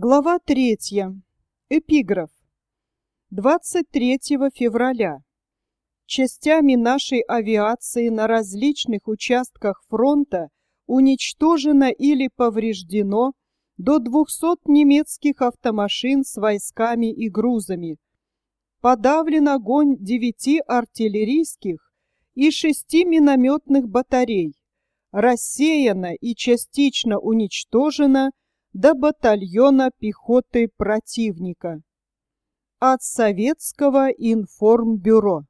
Глава 3. Эпиграф. 23 февраля. Частями нашей авиации на различных участках фронта уничтожено или повреждено до 200 немецких автомашин с войсками и грузами. Подавлен огонь 9 артиллерийских и 6 минометных батарей. Рассеяно и частично уничтожено до батальона пехоты противника. От Советского информбюро.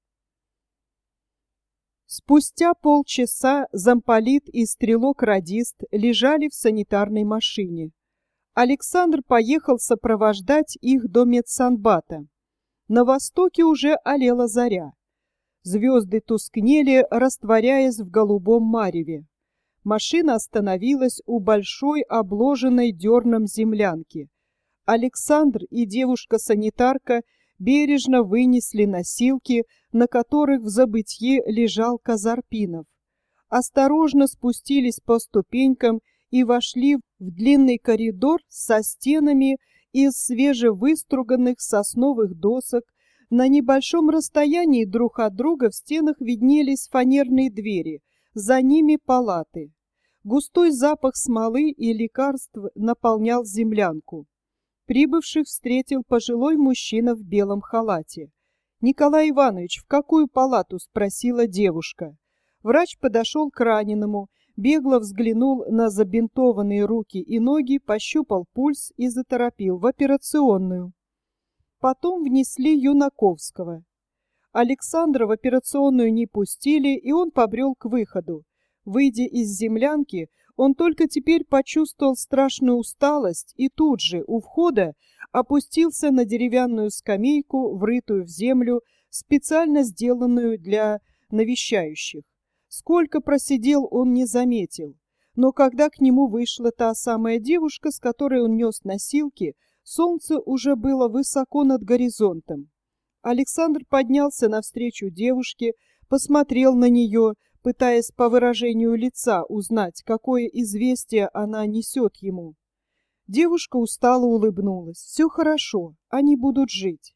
Спустя полчаса замполит и стрелок-радист лежали в санитарной машине. Александр поехал сопровождать их до медсанбата. На востоке уже алела заря. Звезды тускнели, растворяясь в голубом мареве. Машина остановилась у большой обложенной дерном землянки. Александр и девушка-санитарка бережно вынесли носилки, на которых в забытье лежал Казарпинов. Осторожно спустились по ступенькам и вошли в длинный коридор со стенами из свежевыструганных сосновых досок. На небольшом расстоянии друг от друга в стенах виднелись фанерные двери. За ними палаты. Густой запах смолы и лекарств наполнял землянку. Прибывших встретил пожилой мужчина в белом халате. «Николай Иванович, в какую палату?» — спросила девушка. Врач подошел к раненому, бегло взглянул на забинтованные руки и ноги, пощупал пульс и заторопил в операционную. Потом внесли Юнаковского. Александра в операционную не пустили, и он побрел к выходу. Выйдя из землянки, он только теперь почувствовал страшную усталость и тут же, у входа, опустился на деревянную скамейку, врытую в землю, специально сделанную для навещающих. Сколько просидел, он не заметил. Но когда к нему вышла та самая девушка, с которой он нес носилки, солнце уже было высоко над горизонтом. Александр поднялся навстречу девушке, посмотрел на нее, пытаясь по выражению лица узнать, какое известие она несет ему. Девушка устало улыбнулась. Все хорошо, они будут жить.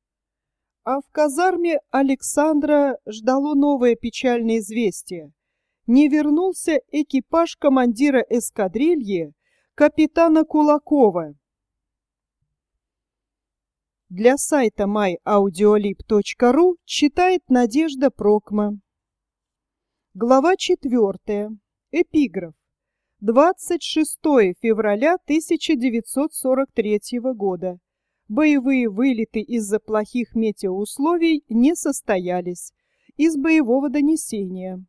А в казарме Александра ждало новое печальное известие. Не вернулся экипаж командира эскадрильи капитана Кулакова. Для сайта myaudiolib.ru читает Надежда Прокма. Глава 4. Эпиграф. 26 февраля 1943 года. Боевые вылеты из-за плохих метеоусловий не состоялись. Из боевого донесения.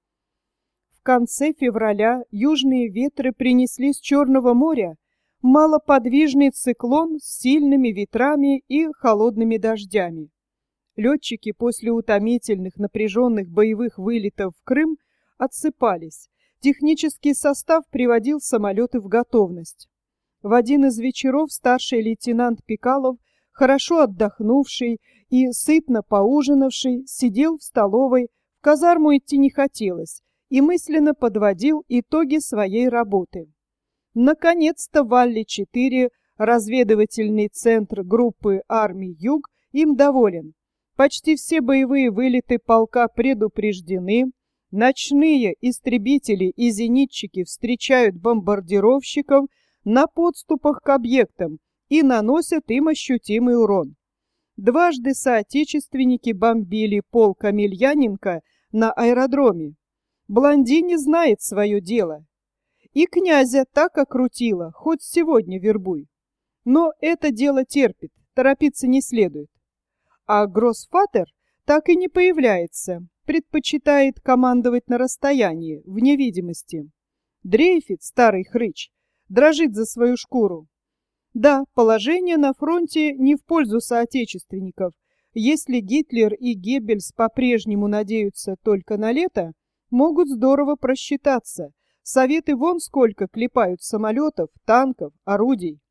В конце февраля южные ветры принесли с Черного моря малоподвижный циклон с сильными ветрами и холодными дождями. Летчики после утомительных напряженных боевых вылетов в Крым отсыпались. Технический состав приводил самолеты в готовность. В один из вечеров старший лейтенант Пикалов, хорошо отдохнувший и сытно поужинавший, сидел в столовой, в казарму идти не хотелось, и мысленно подводил итоги своей работы. Наконец-то Валли-4, разведывательный центр группы армий Юг, им доволен. Почти все боевые вылеты полка предупреждены, ночные истребители и зенитчики встречают бомбардировщиков на подступах к объектам и наносят им ощутимый урон. Дважды соотечественники бомбили полк Амельяненко на аэродроме. Блондини знает свое дело. И князя так окрутило, хоть сегодня вербуй. Но это дело терпит, торопиться не следует. А Гроссфатер так и не появляется, предпочитает командовать на расстоянии, вне видимости. Дрейфит, старый хрыч, дрожит за свою шкуру. Да, положение на фронте не в пользу соотечественников. Если Гитлер и Геббельс по-прежнему надеются только на лето, могут здорово просчитаться. Советы вон сколько клепают самолетов, танков, орудий.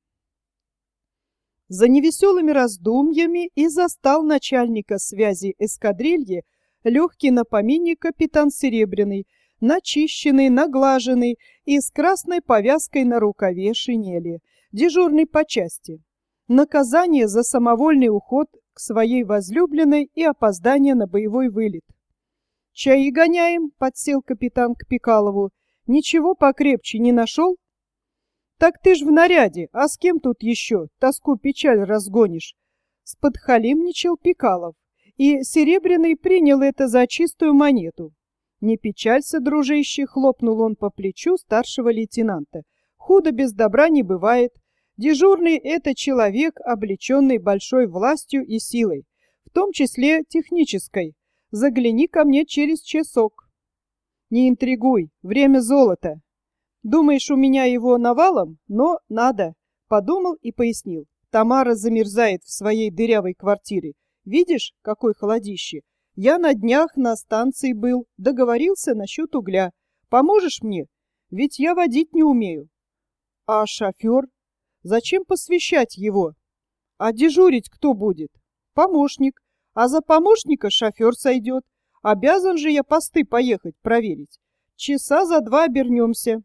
За невеселыми раздумьями и застал начальника связи эскадрильи легкий на помине капитан Серебряный, начищенный, наглаженный и с красной повязкой на рукаве шинели. дежурный по части. Наказание за самовольный уход к своей возлюбленной и опоздание на боевой вылет. «Чаи гоняем», — подсел капитан к Пикалову. «Ничего покрепче не нашел?» «Так ты ж в наряде, а с кем тут еще тоску-печаль разгонишь?» Сподхалимничал Пикалов, и Серебряный принял это за чистую монету. «Не печалься, дружище», — хлопнул он по плечу старшего лейтенанта. «Худо без добра не бывает. Дежурный — это человек, облеченный большой властью и силой, в том числе технической. Загляни ко мне через часок». «Не интригуй, время золота. Думаешь, у меня его навалом? Но надо». Подумал и пояснил. «Тамара замерзает в своей дырявой квартире. Видишь, какой холодище? Я на днях на станции был, договорился насчет угля. Поможешь мне? Ведь я водить не умею». «А шофер? Зачем посвящать его? А дежурить кто будет?» «Помощник. А за помощника шофер сойдет. Обязан же я посты поехать проверить. Часа за 2 обернемся».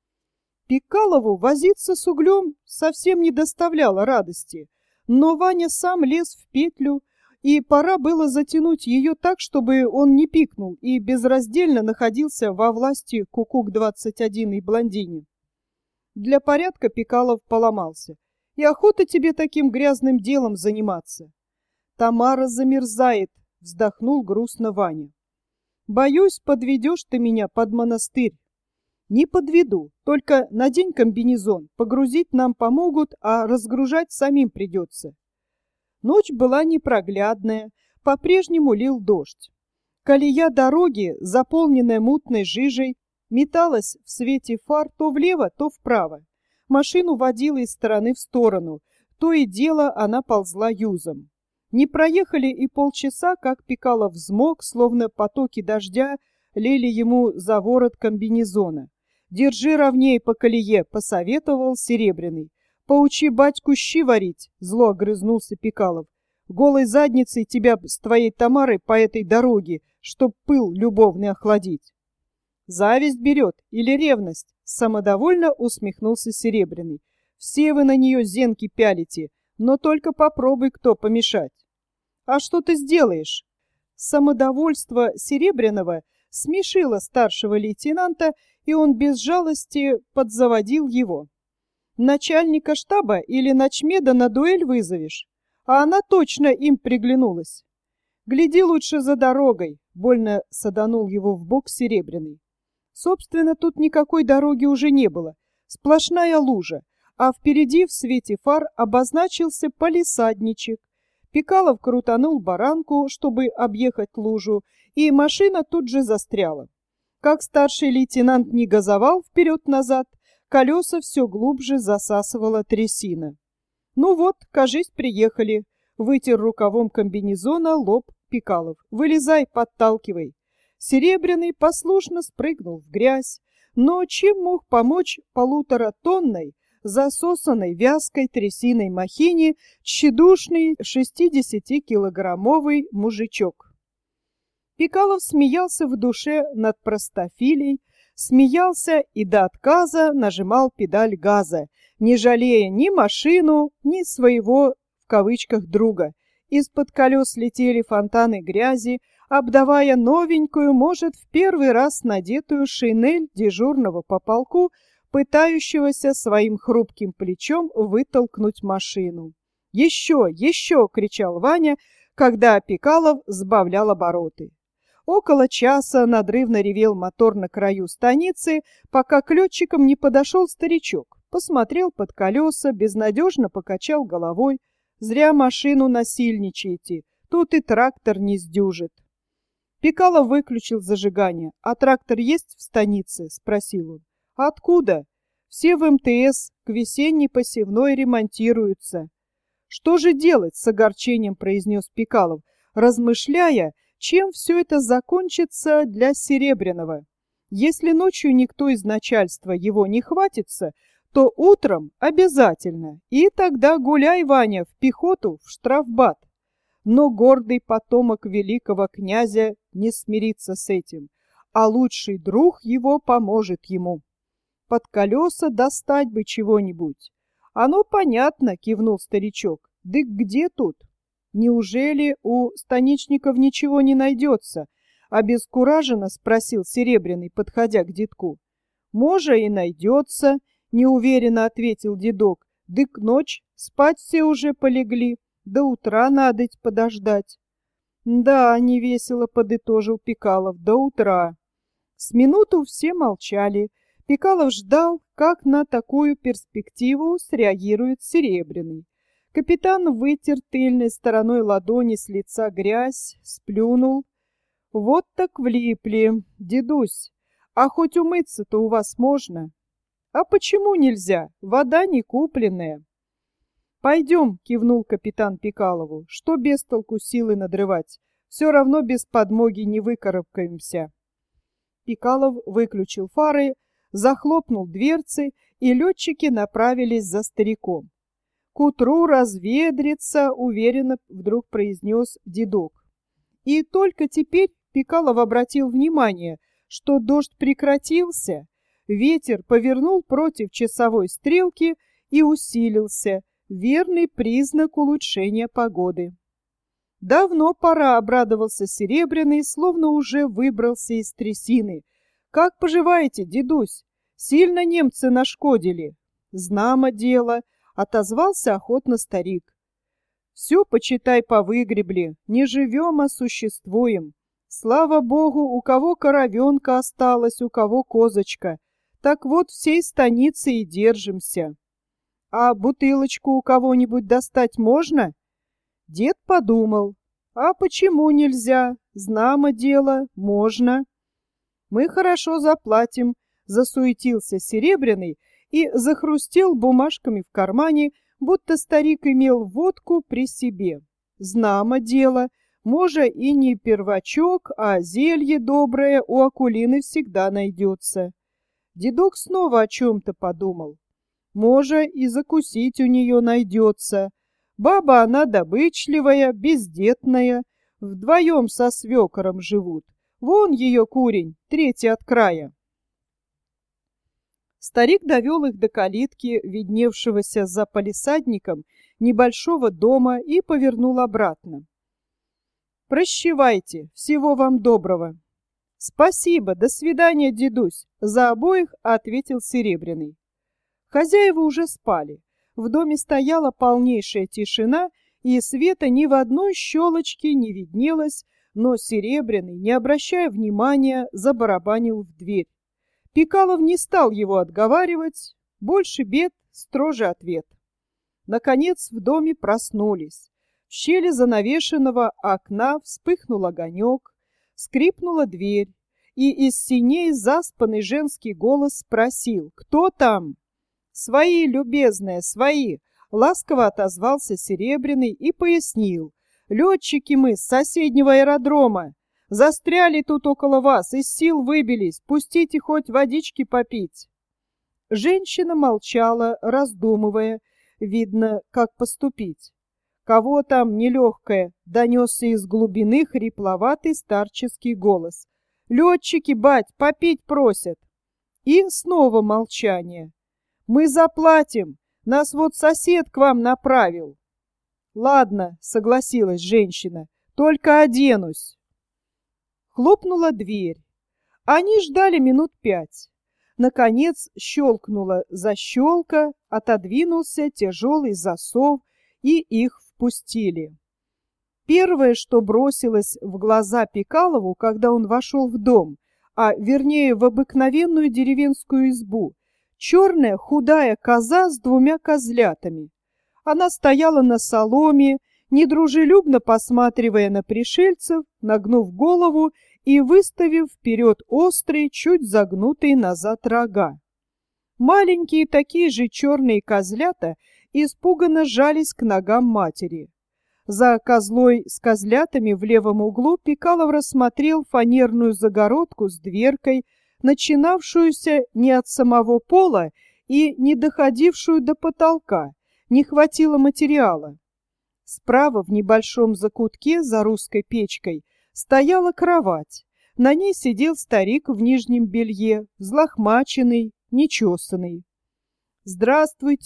Пикалову возиться с углем совсем не доставляло радости, но Ваня сам лез в петлю, и пора было затянуть ее так, чтобы он не пикнул и безраздельно находился во власти Кукук-21 и блондине. Для порядка Пикалов поломался. «И охота тебе таким грязным делом заниматься». «Тамара замерзает», — вздохнул грустно Ваня. «Боюсь, подведешь ты меня под монастырь». «Не подведу, только надень комбинезон, погрузить нам помогут, а разгружать самим придется». Ночь была непроглядная, по-прежнему лил дождь. Колея дороги, заполненная мутной жижей, металась в свете фар то влево, то вправо. Машину водила из стороны в сторону, то и дело она ползла юзом. Не проехали и полчаса, как Пикалов взмок, словно потоки дождя лили ему за ворот комбинезона. «Держи ровней по колее», — посоветовал Серебряный. «Поучи батьку щи варить», — зло огрызнулся Пикалов. «Голой задницей тебя с твоей Тамарой по этой дороге, чтоб пыл любовный охладить». «Зависть берет или ревность?» — самодовольно усмехнулся Серебряный. «Все вы на нее зенки пялите, но только попробуй кто помешать». «А что ты сделаешь?» Самодовольство Серебряного смешило старшего лейтенанта, и он без жалости подзаводил его. «Начальника штаба или начмеда на дуэль вызовешь? А она точно им приглянулась». «Гляди лучше за дорогой», — больно саданул его в бок Серебряный. Собственно, тут никакой дороги уже не было, сплошная лужа, а впереди в свете фар обозначился палисадничек. Пикалов крутанул баранку, чтобы объехать лужу, и машина тут же застряла. Как старший лейтенант не газовал вперед-назад, колеса все глубже засасывала трясина. «Ну вот, кажись, приехали», — вытер рукавом комбинезона лоб Пикалов. «Вылезай, подталкивай». Серебряный послушно спрыгнул в грязь, но чем мог помочь 1,5-тонной, засосанной вязкой трясиной махине тщедушный 60-килограммовый мужичок? Пикалов смеялся в душе над простофилей, смеялся и до отказа нажимал педаль газа, не жалея ни машину, ни своего, в кавычках, друга. Из-под колес летели фонтаны грязи, обдавая новенькую, может, в первый раз надетую шинель дежурного по полку, пытающегося своим хрупким плечом вытолкнуть машину. «Еще, еще!» — кричал Ваня, когда Пикалов сбавлял обороты. Около часа надрывно ревел мотор на краю станицы, пока к летчикам не подошел старичок. Посмотрел под колеса, безнадежно покачал головой. «Зря машину насильничаете, тут и трактор не сдюжит». Пикалов выключил зажигание. «А трактор есть в станице?» — спросил он. «Откуда? Все в МТС, к весенней посевной ремонтируются». «Что же делать?» — с огорчением произнес Пикалов, размышляя, чем все это закончится для Серебряного. Если ночью никто из начальства его не хватится, то утром обязательно, и тогда гуляй, Ваня, в пехоту, в штрафбат. Но гордый потомок великого князя не смирится с этим, а лучший друг его поможет ему. Под колеса достать бы чего-нибудь. Оно понятно, кивнул старичок. Дык где тут? Неужели у станичников ничего не найдется? Обескураженно спросил Серебряный, подходя к дедку. Можа и найдется, неуверенно ответил дедок. Дык ночь, спать все уже полегли, до утра надоть подождать. Да, невесело подытожил Пикалов, до утра. С минуту все молчали. Пикалов ждал, как на такую перспективу среагирует Серебряный. Капитан вытер тыльной стороной ладони с лица грязь, сплюнул. Вот так влипли, дедусь. А хоть умыться-то у вас можно? А почему нельзя? Вода не купленная. Пойдем, кивнул капитан Пикалову, что без толку силы надрывать. Все равно без подмоги не выкарабкаемся. Пикалов выключил фары, захлопнул дверцы, и летчики направились за стариком. К утру разведрится, уверенно вдруг произнес дедок. И только теперь Пикалов обратил внимание, что дождь прекратился, ветер повернул против часовой стрелки и усилился, верный признак улучшения погоды. Давно пора, обрадовался Серебряный, словно уже выбрался из трясины. Как поживаете, дедусь? Сильно немцы нашкодили? Знамо дело, отозвался охотно старик. Все, почитай, повыгребли, не живем, а существуем. Слава богу, у кого коровенка осталась, у кого козочка. Так вот, всей станицы и держимся. А бутылочку у кого-нибудь достать можно? Дед подумал. А почему нельзя? Знамо дело, можно. Мы хорошо заплатим, засуетился Серебряный и захрустел бумажками в кармане, будто старик имел водку при себе. Знамо дело, може и не первачок, а зелье доброе у Акулины всегда найдется. Дедок снова о чем-то подумал. Може и закусить у нее найдется. Баба она добычливая, бездетная, вдвоем со свекором живут. Вон ее курень, третий от края. Старик довел их до калитки, видневшегося за палисадником небольшого дома, и повернул обратно. «Прощевайте, всего вам доброго!» «Спасибо, до свидания, дедусь!» За обоих ответил Серебряный. Хозяева уже спали. В доме стояла полнейшая тишина, и света ни в одной щелочке не виднелось, но Серебряный, не обращая внимания, забарабанил в дверь. Пикалов не стал его отговаривать, больше бед, строже ответ. Наконец в доме проснулись. В щели занавешенного окна вспыхнул огонек, скрипнула дверь, и из синей заспанный женский голос спросил: «Кто там?» «Свои, любезные, свои!» — ласково отозвался Серебряный и пояснил. «Летчики мы с соседнего аэродрома. Застряли тут около вас, из сил выбились. Пустите хоть водички попить». Женщина молчала, раздумывая, видно, как поступить. «Кого там нелегкое?» — донесся из глубины хрипловатый старческий голос. «Летчики, бать, попить просят». И снова молчание. «Мы заплатим, нас вот сосед к вам направил». «Ладно», — согласилась женщина, — «только оденусь». Хлопнула дверь. Они ждали минут 5. Наконец щелкнула защелка, отодвинулся тяжелый засов, и их впустили. Первое, что бросилось в глаза Пикалову, когда он вошел в дом, а вернее в обыкновенную деревенскую избу, черная худая коза с 2 козлятами. Она стояла на соломе, недружелюбно посматривая на пришельцев, нагнув голову и выставив вперед острые, чуть загнутые назад рога. Маленькие такие же черные козлята испуганно жались к ногам матери. За козлой с козлятами в левом углу Пикалов рассмотрел фанерную загородку с дверкой, начинавшуюся не от самого пола и не доходившую до потолка, не хватило материала. Справа в небольшом закутке за русской печкой стояла кровать. На ней сидел старик в нижнем белье, взлохмаченный, нечесанный. «Здравствуйте!»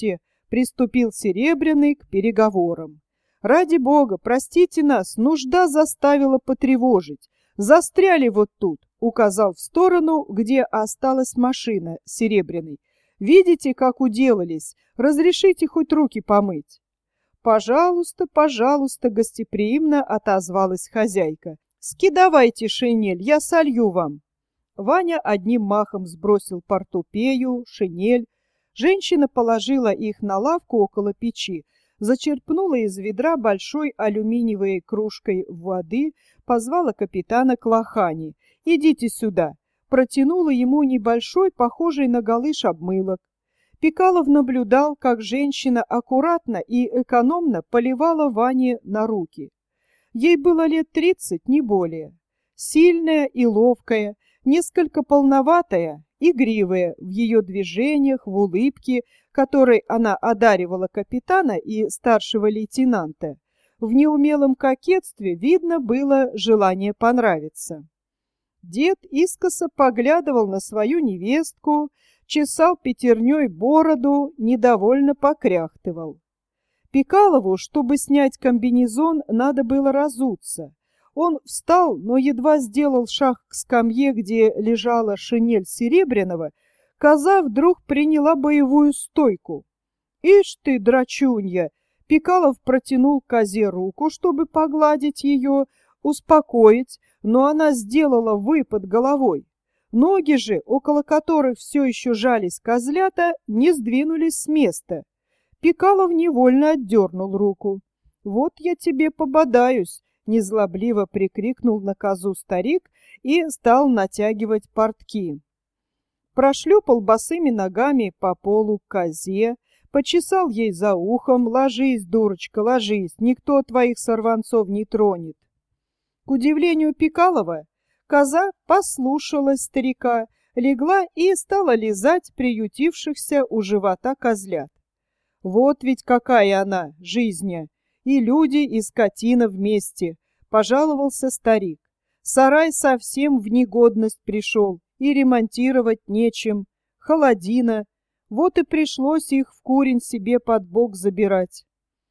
Приступил Серебряный к переговорам. «Ради бога, простите нас, нужда заставила потревожить. Застряли вот тут», — указал в сторону, где осталась машина Серебряной. «Видите, как уделались? Разрешите хоть руки помыть?» «Пожалуйста, пожалуйста», — гостеприимно отозвалась хозяйка. «Скидавайте шинель, я солью вам». Ваня одним махом сбросил портупею, шинель. Женщина положила их на лавку около печи, зачерпнула из ведра большой алюминиевой кружкой воды, позвала капитана к лохани. «Идите сюда!» Протянула ему небольшой, похожий на галыш обмылок. Пикалов наблюдал, как женщина аккуратно и экономно поливала Ване на руки. Ей было лет 30, не более. Сильная и ловкая, несколько полноватая, игривая в ее движениях, в улыбке, которой она одаривала капитана и старшего лейтенанта. В неумелом кокетстве видно было желание понравиться. Дед искоса поглядывал на свою невестку, чесал пятерней бороду, недовольно покряхтывал. Пикалову, чтобы снять комбинезон, надо было разуться. Он встал, но едва сделал шаг к скамье, где лежала шинель Серебряного, коза вдруг приняла боевую стойку. «Ишь ты, драчунья!» Пикалов протянул козе руку, чтобы погладить ее, успокоить, но она сделала выпад головой. Ноги же, около которых все еще жались козлята, не сдвинулись с места. Пикалов невольно отдернул руку. «Вот я тебе пободаюсь!» — незлобливо прикрикнул на козу старик и стал натягивать портки. Прошлепал босыми ногами по полу к козе, почесал ей за ухом: «Ложись, дурочка, ложись, никто твоих сорванцов не тронет». К удивлению Пикалова, коза послушалась старика, легла и стала лизать приютившихся у живота козлят. «Вот ведь какая она, жизнь! И люди, и скотина вместе!» — пожаловался старик. «Сарай совсем в негодность пришел, и ремонтировать нечем. Холодина. Вот и пришлось их в курень себе под бок забирать».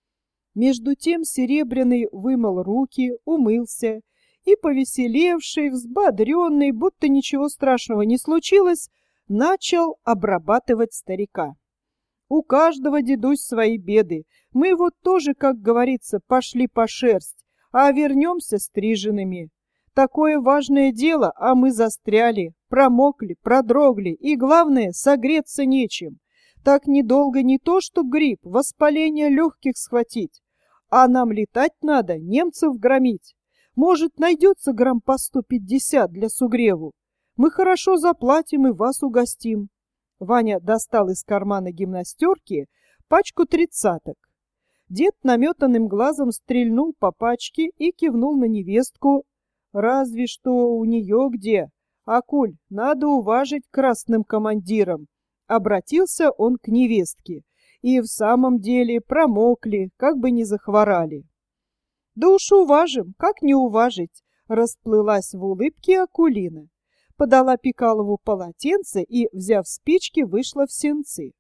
Между тем Серебряный вымыл руки, умылся и, повеселевший, взбодренный, будто ничего страшного не случилось, начал обрабатывать старика. «У каждого, дедусь, свои беды. Мы вот тоже, как говорится, пошли по шерсть, а вернемся стриженными. Такое важное дело, а мы застряли, промокли, продрогли, и, главное, согреться нечем. Так недолго не то что грипп, воспаление легких схватить, а нам летать надо, немцев громить. Может, найдется грамм по 150 для сугреву. Мы хорошо заплатим и вас угостим». Ваня достал из кармана гимнастерки пачку тридцаток. Дед наметанным глазом стрельнул по пачке и кивнул на невестку. «Разве что у нее где? Акуль, надо уважить красным командирам». Обратился он к невестке. И в самом деле промокли, как бы не захворали. «Да уж уважим, как не уважить?» Расплылась в улыбке Акулина. Подала Пикалову полотенце и, взяв спички, вышла в сенцы.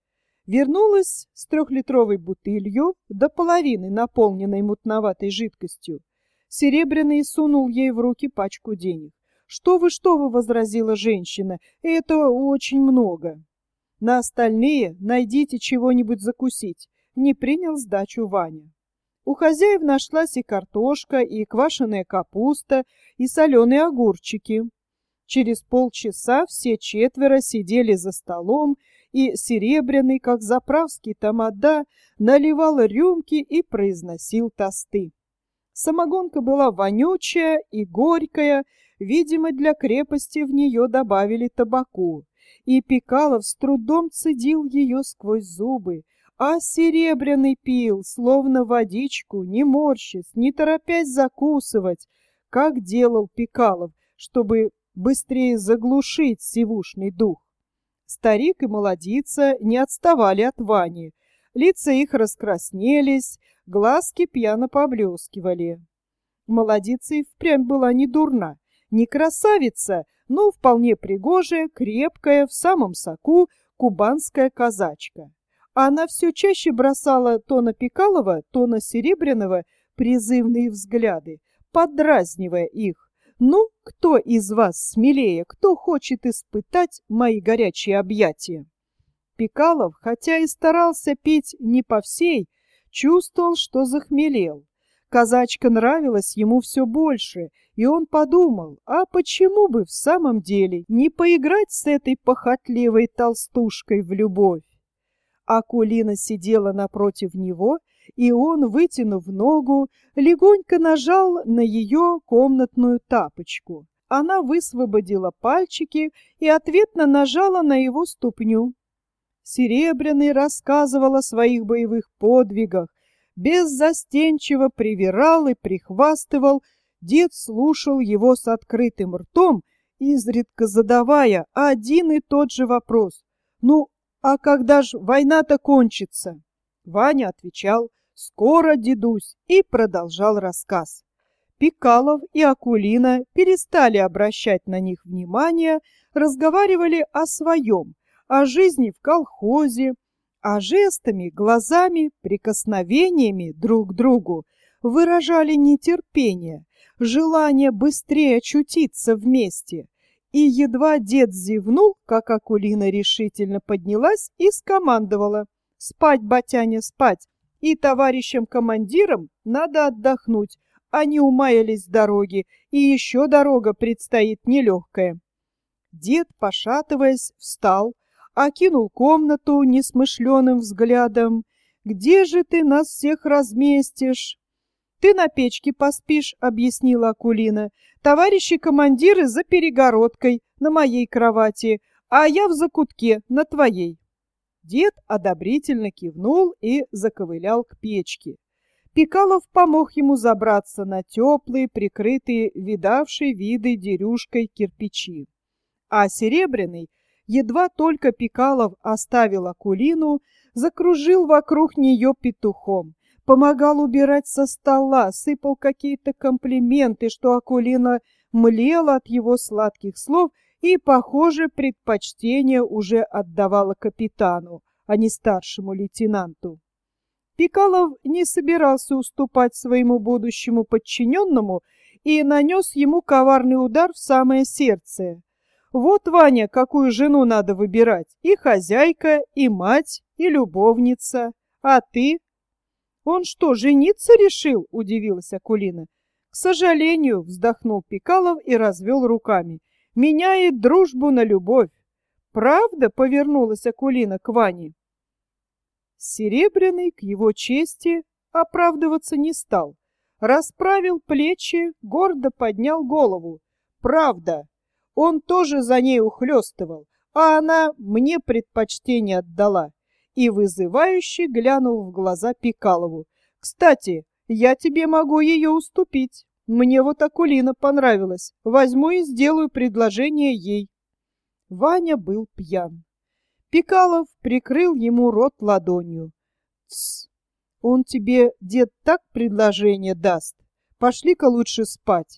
Вернулась с 3-литровой бутылью, до половины наполненной мутноватой жидкостью. Серебряный сунул ей в руки пачку денег. Что вы, — возразила женщина, — это очень много. На остальные найдите чего-нибудь закусить. Не принял сдачу Ваня. У хозяев нашлась и картошка, и квашеная капуста, и соленые огурчики. Через полчаса все четверо сидели за столом, и Серебряный, как заправский тамада, наливал рюмки и произносил тосты. Самогонка была вонючая и горькая, видимо, для крепости в нее добавили табаку, и Пикалов с трудом цедил ее сквозь зубы, а Серебряный пил, словно водичку, не морщась, не торопясь закусывать, как делал Пикалов, чтобы быстрее заглушить сивушный дух. Старик и молодица не отставали от Вани. Лица их раскраснелись, глазки пьяно поблескивали. Молодица и впрямь была не дурна, не красавица, но вполне пригожая, крепкая, в самом соку кубанская казачка. Она все чаще бросала то на Пикалова, то на Серебряного призывные взгляды, подразнивая их. «Ну, кто из вас смелее, кто хочет испытать мои горячие объятия?» Пикалов, хотя и старался петь не по всей, чувствовал, что захмелел. Казачка нравилась ему все больше, и он подумал, а почему бы в самом деле не поиграть с этой похотливой толстушкой в любовь? Акулина сидела напротив него, и он, вытянув ногу, легонько нажал на ее комнатную тапочку. Она высвободила пальчики и ответно нажала на его ступню. Серебряный рассказывал о своих боевых подвигах, беззастенчиво привирал и прихвастывал. Дед слушал его с открытым ртом, изредка задавая один и тот же вопрос. «Ну, а когда ж война-то кончится?» Ваня отвечал: «Скоро, дедусь», и продолжал рассказ. Пикалов и Акулина перестали обращать на них внимание, разговаривали о своем, о жизни в колхозе, а жестами, глазами, прикосновениями друг к другу выражали нетерпение, желание быстрее очутиться вместе. И едва дед зевнул, как Акулина решительно поднялась и скомандовала: «Спать, батяня, спать! И товарищам-командирам надо отдохнуть, они умаялись с дороги, и еще дорога предстоит нелегкая». Дед, пошатываясь, встал, окинул комнату несмышленым взглядом. «Где же ты нас всех разместишь?» «Ты на печке поспишь», — объяснила Акулина. «Товарищи командиры за перегородкой на моей кровати, а я в закутке на твоей». Дед одобрительно кивнул и заковылял к печке. Пикалов помог ему забраться на теплые, прикрытые, видавшие виды дерюшкой кирпичи. А Серебряный, едва только Пикалов оставил Акулину, закружил вокруг нее петухом, помогал убирать со стола, сыпал какие-то комплименты, что Акулина млела от его сладких слов и, похоже, предпочтение уже отдавала капитану, а не старшему лейтенанту. Пикалов не собирался уступать своему будущему подчиненному и нанес ему коварный удар в самое сердце. «Вот, Ваня, какую жену надо выбирать: и хозяйка, и мать, и любовница. А ты?» «Он что, жениться решил?» — удивилась Акулина. «К сожалению», — вздохнул Пикалов и развел руками, — «меняет дружбу на любовь». «Правда?» — повернулась Акулина к Ване. Серебряный, к его чести, оправдываться не стал. Расправил плечи, гордо поднял голову. «Правда. Он тоже за ней ухлёстывал, а она мне предпочтение отдала». И вызывающе глянул в глаза Пикалову. «Кстати, я тебе могу ее уступить. Мне вот Акулина понравилась. Возьму и сделаю предложение ей». Ваня был пьян. Пикалов прикрыл ему рот ладонью. «Тсс! Он тебе, дед, так предложение даст. Пошли-ка лучше спать».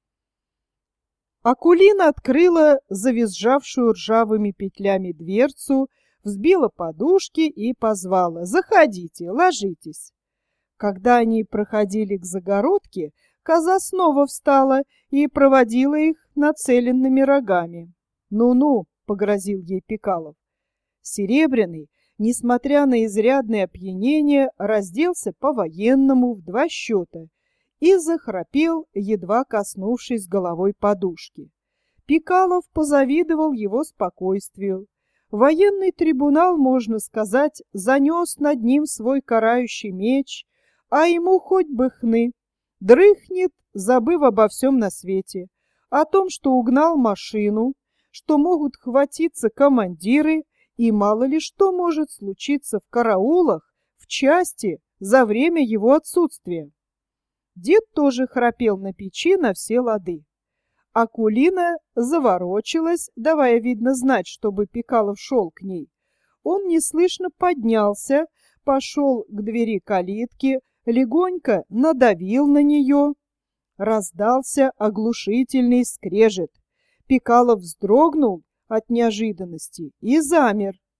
Акулина открыла завизжавшую ржавыми петлями дверцу, взбила подушки и позвала: «Заходите, ложитесь». Когда они проходили к загородке, коза снова встала и проводила их нацеленными рогами. «Ну-ну», — погрозил ей Пикалов. Серебряный, несмотря на изрядное опьянение, разделся по-военному в 2 счета и захрапел, едва коснувшись головой подушки. Пикалов позавидовал его спокойствию. Военный трибунал, можно сказать, занес над ним свой карающий меч, а ему хоть бы хны. Дрыхнет, забыв обо всем на свете, о том, что угнал машину, что могут хватиться командиры, и мало ли что может случиться в караулах, в части, за время его отсутствия. Дед тоже храпел на печи на все лады. Акулина заворочилась, давая, видно, знать, чтобы Пикалов шел к ней. Он неслышно поднялся, пошел к двери калитки, легонько надавил на нее. Раздался оглушительный скрежет. Пикалов вздрогнул от неожиданности и замер.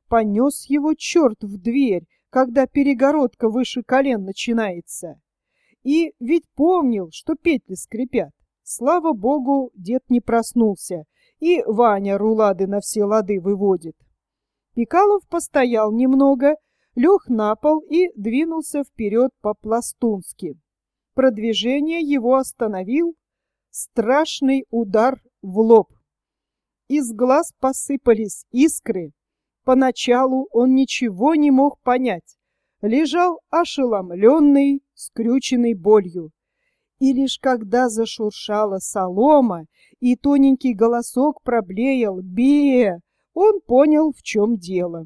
понес его черт в дверь, когда перегородка выше колен начинается. И ведь помнил, что петли скрипят. Слава богу, дед не проснулся, и Ваня рулады на все лады выводит. Пикалов постоял немного, лег на пол и двинулся вперед по-пластунски. Продвижение его остановил страшный удар в лоб. Из глаз посыпались искры. Поначалу он ничего не мог понять. Лежал ошеломленный, скрюченный болью. И лишь когда зашуршала солома и тоненький голосок проблеял «Бе!», он понял, в чем дело.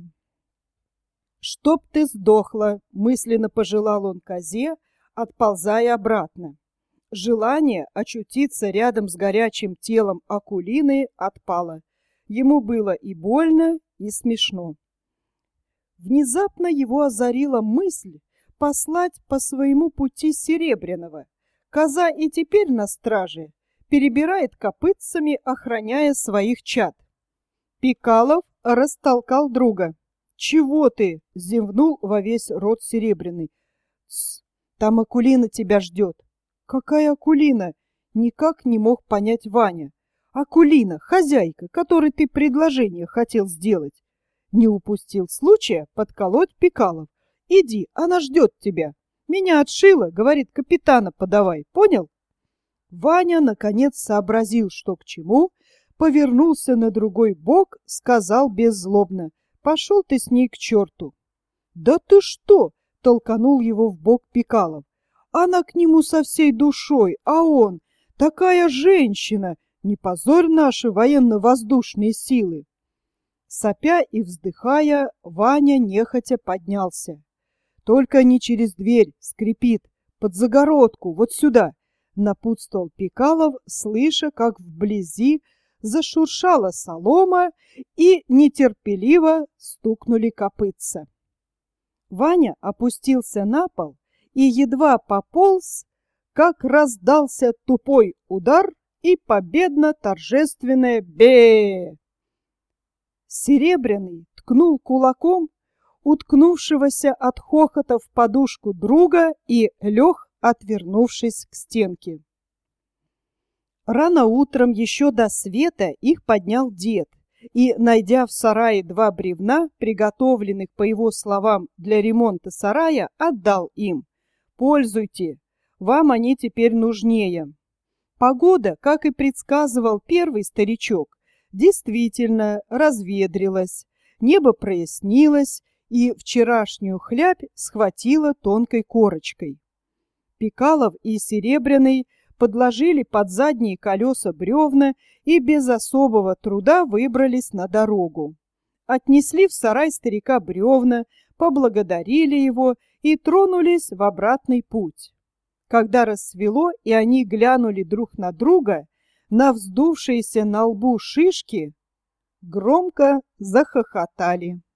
«Чтоб ты сдохла!» — мысленно пожелал он козе, отползая обратно. Желание очутиться рядом с горячим телом Акулины отпало. Ему было и больно, и смешно. Внезапно его озарила мысль послать по своему пути Серебряного. Коза и теперь на страже, перебирает копытцами, охраняя своих чад. Пикалов растолкал друга. «Чего ты?» — зевнул во весь рот Серебряный. «Тсс, там Акулина тебя ждет». «Какая Акулина?» — никак не мог понять Ваня. «Акулина, хозяйка, которой ты предложение хотел сделать». Не упустил случая подколоть Пикалов. «Иди, она ждет тебя. Меня отшила, говорит, капитана подавай, понял?» Ваня, наконец, сообразил, что к чему, повернулся на другой бок, сказал беззлобно: «Пошел ты с ней к черту!» «Да ты что!» — толканул его в бок Пикалов. «Она к нему со всей душой, а он... Такая женщина! Не позорь наши военно-воздушные силы!» Сопя и вздыхая, Ваня нехотя поднялся. «Только не через дверь, скрипит, под загородку, вот сюда!» — напутствовал Пикалов, слыша, как вблизи зашуршала солома и нетерпеливо стукнули копытца. Ваня опустился на пол и едва пополз, как раздался тупой удар и победно-торжественное «бе». Серебряный ткнул кулаком уткнувшегося от хохота в подушку друга и лег, отвернувшись к стенке. Рано утром, еще до света, их поднял дед и, найдя в сарае 2 бревна, приготовленных, по его словам, для ремонта сарая, отдал им. «Пользуйте, вам они теперь нужнее». Погода, как и предсказывал первый старичок, действительно разведрилась, небо прояснилось, и вчерашнюю хлябь схватила тонкой корочкой. Пикалов и Серебряный подложили под задние колеса бревна и без особого труда выбрались на дорогу. Отнесли в сарай старика бревна, поблагодарили его и тронулись в обратный путь. Когда рассвело и они глянули друг на друга, на вздувшиеся на лбу шишки громко захохотали.